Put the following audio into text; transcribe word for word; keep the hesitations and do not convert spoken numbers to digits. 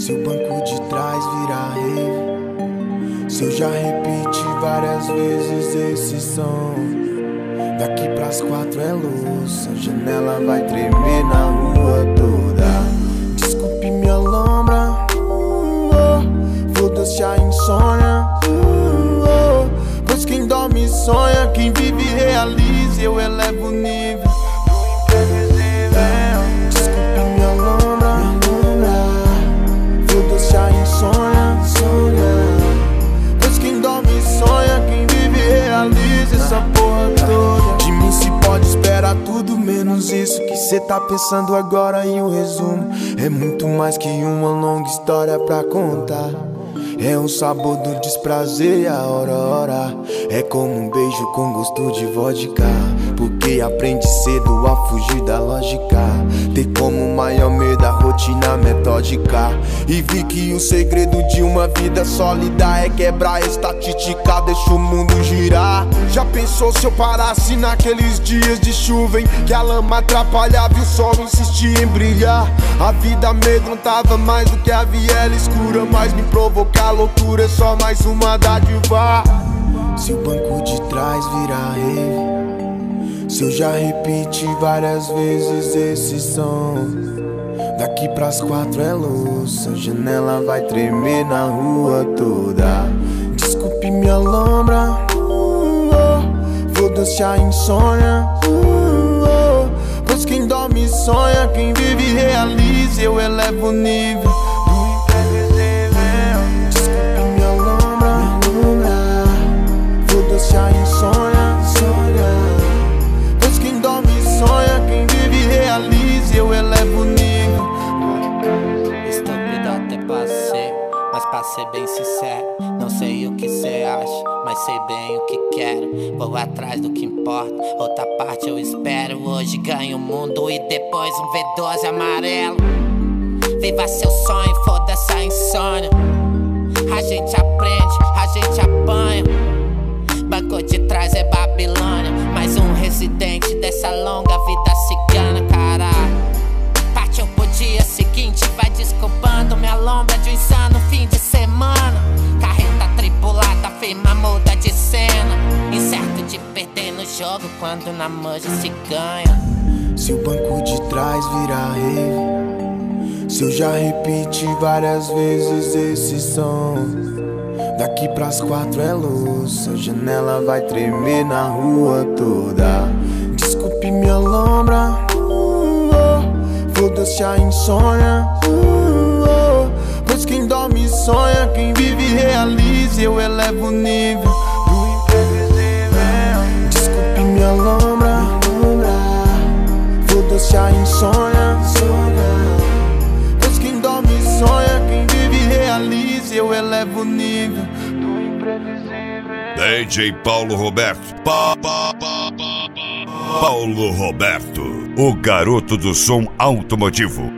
Se o banco de trás virar rave, se eu já repeti várias vezes esse som, daqui pras quatro é luz, a janela vai tremer na rua toda. Desculpe minha lombra, uh, oh, foda-se a insônia, uh, oh, pois quem dorme sonha, quem vive realiza, eu elevo o nível. Essa porra toda de mim se pode esperar tudo menos isso que cê tá pensando agora. E o resumo é muito mais que uma longa história pra contar. É o sabor do desprazer e a hora hora é como um beijo com gosto de vodka, porque aprende cedo a fugir da lógica. Ter como maior medo a rotina metódica, e vi que o segredo de uma vida sólida é quebrar a estatística, deixa o mundo girar. Já pensou se eu parasse naqueles dias de chuva em que a lama atrapalhava e o sol insistia em brilhar? A vida amedrontava mais do que a viela escura, mas me provocar loucura é só mais uma dádiva. Se o banco de trás virar rave, se eu já repeti várias vezes esse som, daqui pras quatro é luz, a janela vai tremer na rua toda. Desculpe minha lombra, uh, oh, foda-se a insônia, uh, oh, pois quem dorme sonha, quem vive realiza, eu elevo o nível. A insônia, sonha, pois quem dorme sonha, quem vive realiza, eu elevo o nível. Estúpido até passei, mas pra ser bem sincero, não sei o que cê acha, mas sei bem o que quero. Vou atrás do que importa, outra parte eu espero. Hoje ganho o mundo e depois um V doze amarelo. Viva seu sonho, foda-se a insônia. A gente aprende, a gente apanha. Banco de trás é Babilônia, mais um residente dessa longa vida cigana, caralho. Partiu pro dia seguinte, vai desculpando minha lombra de um insano fim de semana. Carreta tripulada, firma muda de cena, incerto de perder no jogo quando na manja se ganha. Se o banco de trás virar rave, se eu já repeti várias vezes esse som, daqui pras quatro é luz, a janela vai tremer na rua toda. Desculpe minha lombra, uh, oh, foda-se a insônia, uh, oh, pois quem dorme sonha, quem vive realiza, eu elevo o nível do imprevisível. Desculpe minha lombra, foda-se a insônia, pois quem dorme sonha, quem vive realiza, eu elevo o nível do imprevisível. D J Paulo Roberto. Pa, pa, pa, pa, pa. Paulo Roberto, o garoto do som automotivo.